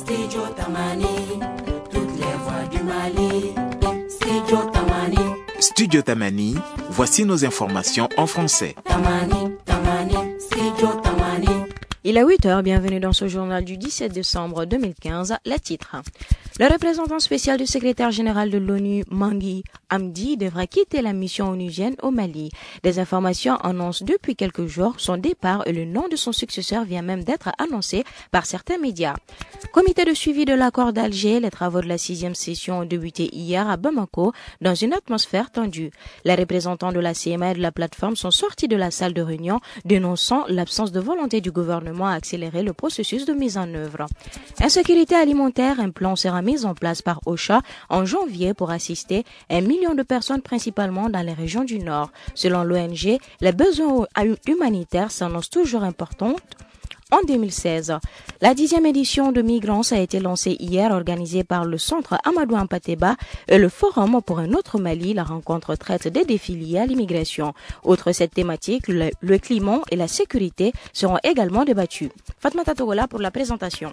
Studio Tamani, toutes les voix du Mali. Studio Tamani. Studio Tamani, voici nos informations en français. Tamani, Studio Tamani. Il est 8h, bienvenue dans ce journal du 17 décembre 2015, les titres. Le représentant spécial du secrétaire général de l'ONU, Mangi Amdi, devra quitter la mission onusienne au Mali. Des informations annoncent depuis quelques jours son départ et le nom de son successeur vient même d'être annoncé par certains médias. Comité de suivi de l'accord d'Alger, les travaux de la 6e session ont débuté hier à Bamako dans une atmosphère tendue. Les représentants de la CMA et de la plateforme sont sortis de la salle de réunion, dénonçant l'absence de volonté du gouvernement à accélérer le processus de mise en œuvre. Insécurité alimentaire, un plan sera mis en place par OCHA en janvier pour assister 1 million de personnes principalement dans les régions du Nord. Selon l'ONG, les besoins humanitaires s'annoncent toujours importants. En 2016, la 10e édition de Migrants a été lancée hier, organisée par le Centre Amadou Hampâté-Bâ et le Forum pour un autre Mali. La rencontre traite des défis liés à l'immigration. Outre cette thématique, le climat et la sécurité seront également débattus. Fatmata Togola pour la présentation.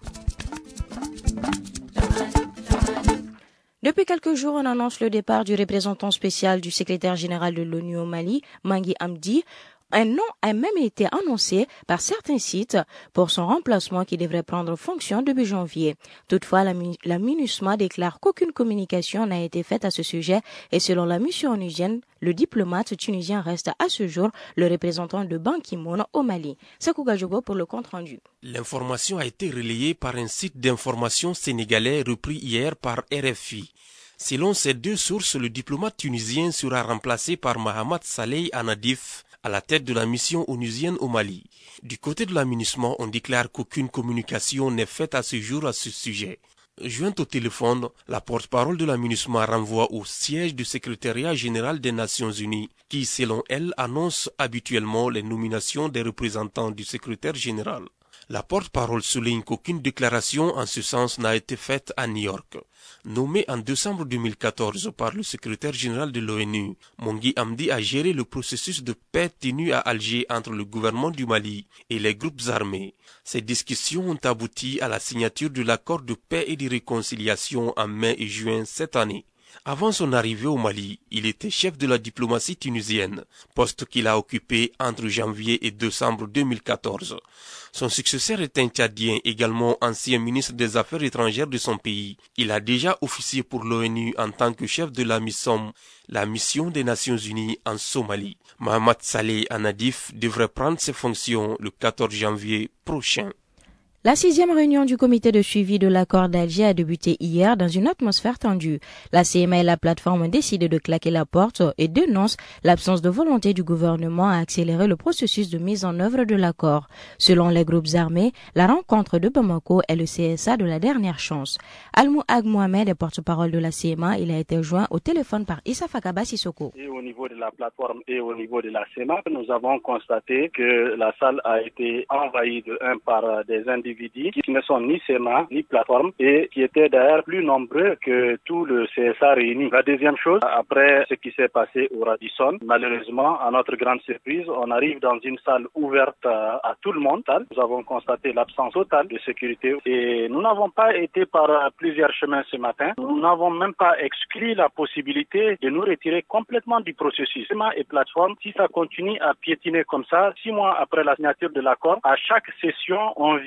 Depuis quelques jours, on annonce le départ du représentant spécial du secrétaire général de l'ONU au Mali, Mangi Amdi. Un nom a même été annoncé par certains sites pour son remplacement qui devrait prendre fonction début janvier. Toutefois, la MINUSMA déclare qu'aucune communication n'a été faite à ce sujet et selon la mission onusienne, le diplomate tunisien reste à ce jour le représentant de Ban Ki-moon au Mali. Sekou Gajogo pour le compte-rendu. L'information a été relayée par un site d'information sénégalais repris hier par RFI. Selon ces deux sources, le diplomate tunisien sera remplacé par Mahamat Saleh Anadif, à la tête de la mission onusienne au Mali. Du côté de la MINUSMA, on déclare qu'aucune communication n'est faite à ce jour à ce sujet. Jointe au téléphone, la porte-parole de la MINUSMA renvoie au siège du secrétariat général des Nations Unies, qui, selon elle, annonce habituellement les nominations des représentants du secrétaire général. La porte-parole souligne qu'aucune déclaration en ce sens n'a été faite à New York. Nommé en décembre 2014 par le secrétaire général de l'ONU, Mangi Amdi a géré le processus de paix tenu à Alger entre le gouvernement du Mali et les groupes armés. Ces discussions ont abouti à la signature de l'accord de paix et de réconciliation en mai et juin cette année. Avant son arrivée au Mali, il était chef de la diplomatie tunisienne, poste qu'il a occupé entre janvier et décembre 2014. Son successeur est un Tchadien, également ancien ministre des Affaires étrangères de son pays. Il a déjà officié pour l'ONU en tant que chef de la MISOM, la mission des Nations Unies en Somalie. Mahamat Saleh Anadif devrait prendre ses fonctions le 14 janvier prochain. La 6e réunion du comité de suivi de l'accord d'Alger a débuté hier dans une atmosphère tendue. La CMA et la plateforme ont décidé de claquer la porte et dénoncent l'absence de volonté du gouvernement à accélérer le processus de mise en œuvre de l'accord. Selon les groupes armés, la rencontre de Bamako est le CSA de la dernière chance. Almouhag Mohamed est porte-parole de la CMA. Il a été joint au téléphone par Issa Fakaba Sissoko. Et au niveau de la plateforme et au niveau de la CMA, nous avons constaté que la salle a été envahie par des individus qui ne sont ni CMA, ni plateforme et qui étaient d'ailleurs plus nombreux que tout le CSA réuni. La deuxième chose, après ce qui s'est passé au Radisson, malheureusement, à notre grande surprise, on arrive dans une salle ouverte à tout le monde. Nous avons constaté l'absence totale de sécurité et nous n'avons pas été par plusieurs chemins ce matin. Nous n'avons même pas exclu la possibilité de nous retirer complètement du processus. CMA et plateforme, si ça continue à piétiner comme ça, 6 mois après la signature de l'accord, à chaque session,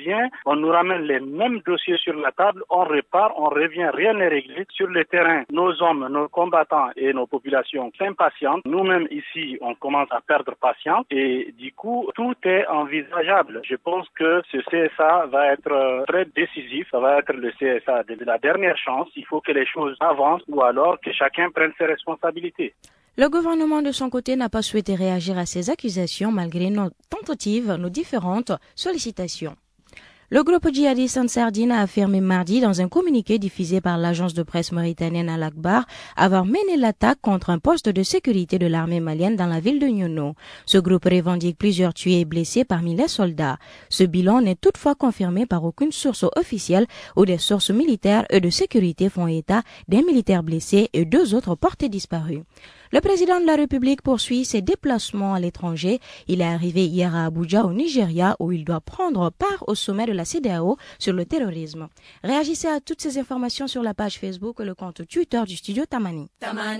on nous ramène les mêmes dossiers sur la table, on répare, on revient, rien n'est réglé. Sur le terrain, nos hommes, nos combattants et nos populations s'impatientent. Nous-mêmes ici, on commence à perdre patience et du coup, tout est envisageable. Je pense que ce CSA va être très décisif. Ça va être le CSA de la dernière chance. Il faut que les choses avancent ou alors que chacun prenne ses responsabilités. Le gouvernement de son côté n'a pas souhaité réagir à ces accusations malgré nos tentatives, nos différentes sollicitations. Le groupe djihadiste Ansar Dine a affirmé mardi dans un communiqué diffusé par l'agence de presse mauritanienne Al-Akbar avoir mené l'attaque contre un poste de sécurité de l'armée malienne dans la ville de Niono. Ce groupe revendique plusieurs tués et blessés parmi les soldats. Ce bilan n'est toutefois confirmé par aucune source officielle où des sources militaires et de sécurité font état d'un militaire blessé et 2 autres portés disparus. Le président de la République poursuit ses déplacements à l'étranger. Il est arrivé hier à Abuja, au Nigeria, où il doit prendre part au sommet de la CEDEAO sur le terrorisme. Réagissez à toutes ces informations sur la page Facebook et le compte Twitter du studio Tamani.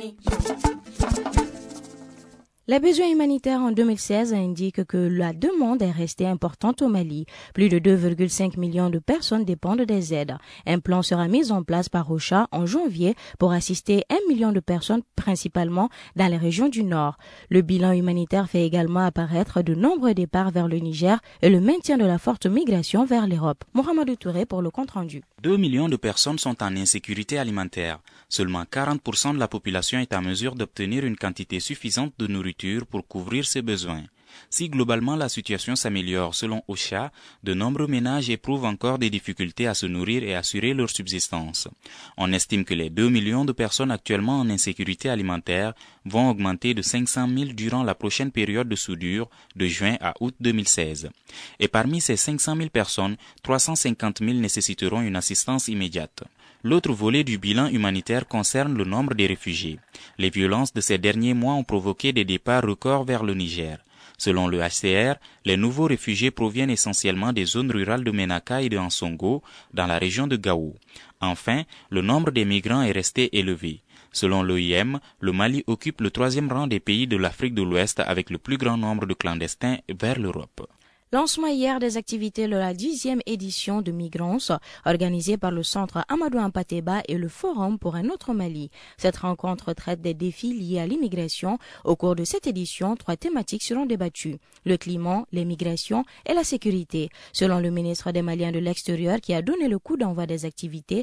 Les besoins humanitaires en 2016 indiquent que la demande est restée importante au Mali. Plus de 2,5 millions de personnes dépendent des aides. Un plan sera mis en place par OCHA en janvier pour assister 1 million de personnes, principalement dans les régions du Nord. Le bilan humanitaire fait également apparaître de nombreux départs vers le Niger et le maintien de la forte migration vers l'Europe. Mohamedou Touré pour le compte-rendu. 2 millions de personnes sont en insécurité alimentaire. Seulement 40% de la population est en mesure d'obtenir une quantité suffisante de nourriture pour couvrir ses besoins. Si globalement la situation s'améliore selon OCHA, de nombreux ménages éprouvent encore des difficultés à se nourrir et assurer leur subsistance. On estime que les 2 millions de personnes actuellement en insécurité alimentaire vont augmenter de 500 000 durant la prochaine période de soudure de juin à août 2016. Et parmi ces 500 000 personnes, 350 000 nécessiteront une assistance immédiate. L'autre volet du bilan humanitaire concerne le nombre des réfugiés. Les violences de ces derniers mois ont provoqué des départs records vers le Niger. Selon le HCR, les nouveaux réfugiés proviennent essentiellement des zones rurales de Menaka et de Ansongo, dans la région de Gao. Enfin, le nombre des migrants est resté élevé. Selon l'OIM, le Mali occupe le 3e rang des pays de l'Afrique de l'Ouest avec le plus grand nombre de clandestins vers l'Europe. Lancement hier des activités de la 10e édition de Migrance, organisée par le Centre Amadou Hampâté-Bâ et le Forum pour un autre Mali. Cette rencontre traite des défis liés à l'immigration. Au cours de cette édition, 3 thématiques seront débattues: le climat, les migrations et la sécurité. Selon le ministre des Maliens de l'extérieur qui a donné le coup d'envoi des activités,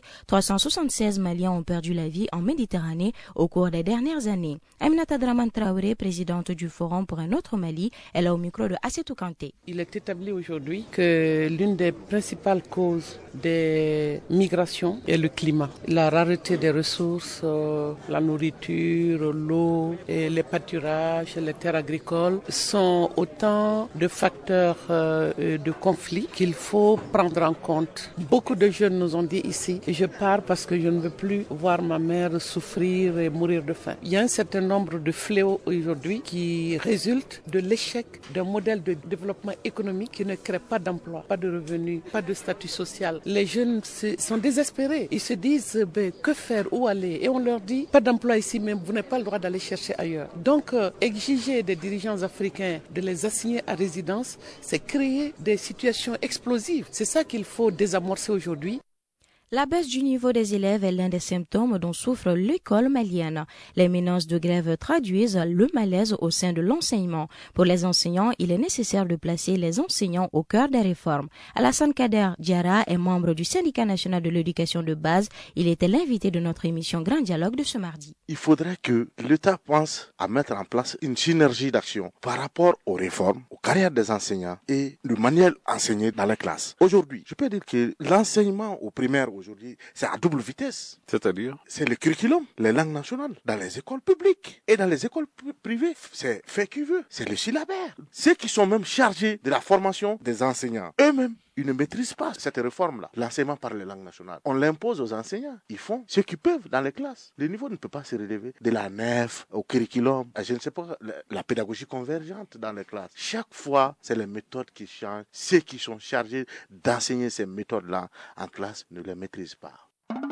376 Maliens ont perdu la vie en Méditerranée au cours des dernières années. Aminata Draman Traoré, présidente du Forum pour un autre Mali, elle est au micro de Assetou Kanté. Il est établi aujourd'hui que l'une des principales causes des migrations est le climat. La rareté des ressources, la nourriture, l'eau, et les pâturages, les terres agricoles sont autant de facteurs de conflit qu'il faut prendre en compte. Beaucoup de jeunes nous ont dit ici, je pars parce que je ne veux plus voir ma mère souffrir et mourir de faim. Il y a un certain nombre de fléaux aujourd'hui qui résultent de l'échec d'un modèle de développement économique qui ne crée pas d'emploi, pas de revenus, pas de statut social. Les jeunes sont désespérés. Ils se disent que faire, où aller? Et on leur dit pas d'emploi ici, mais vous n'avez pas le droit d'aller chercher ailleurs. Donc exiger des dirigeants africains de les assigner à résidence, c'est créer des situations explosives. C'est ça qu'il faut désamorcer aujourd'hui. La baisse du niveau des élèves est l'un des symptômes dont souffre l'école malienne. Les menaces de grève traduisent le malaise au sein de l'enseignement. Pour les enseignants, il est nécessaire de placer les enseignants au cœur des réformes. Alassane Kader Diarra est membre du syndicat national de l'éducation de base. Il était l'invité de notre émission Grand Dialogue de ce mardi. Il faudrait que l'État pense à mettre en place une synergie d'action par rapport aux réformes, aux carrières des enseignants et le manuel enseigné dans les classes. Aujourd'hui, je peux dire que l'enseignement au primaire aujourd'hui, c'est à double vitesse. C'est-à-dire? C'est le curriculum, les langues nationales, dans les écoles publiques et dans les écoles privées. C'est fait qui veut, c'est le syllabaire. Ceux qui sont même chargés de la formation des enseignants, eux-mêmes, ils ne maîtrisent pas cette réforme-là, l'enseignement par les langues nationales. On l'impose aux enseignants. Ils font ce qu'ils peuvent dans les classes. Le niveau ne peut pas se relever de la nef au curriculum, je ne sais pas, la pédagogie convergente dans les classes. Chaque fois, c'est les méthodes qui changent. Ceux qui sont chargés d'enseigner ces méthodes-là en classe ne les maîtrisent pas.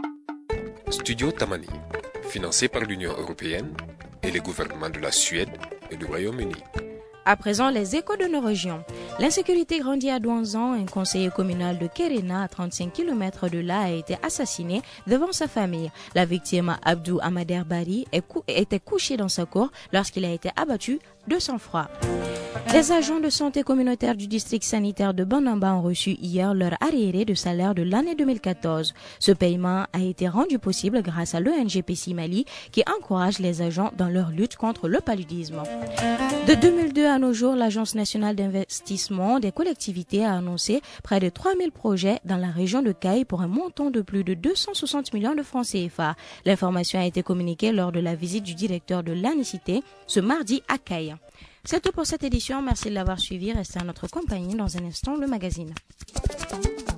Studio Tamani, financé par l'Union européenne et les gouvernements de la Suède et du Royaume-Uni. À présent, les échos de nos régions. L'insécurité grandit à Douanzan. Un conseiller communal de Kerena, à 35 km de là, a été assassiné devant sa famille. La victime, Abdou Amader Bari, était couché dans sa cour lorsqu'il a été abattu de sang-froid. Les agents de santé communautaire du district sanitaire de Banamba ont reçu hier leur arriéré de salaire de l'année 2014. Ce paiement a été rendu possible grâce à l'ONG-PSI Mali qui encourage les agents dans leur lutte contre le paludisme. De 2002 à nos jours, l'Agence nationale d'investissement des collectivités a annoncé près de 3000 projets dans la région de Caille pour un montant de plus de 260 millions de francs CFA. L'information a été communiquée lors de la visite du directeur de l'ANICité ce mardi à Caille. C'est tout pour cette édition. Merci de l'avoir suivi. Restez à notre compagnie. Dans un instant, le magazine.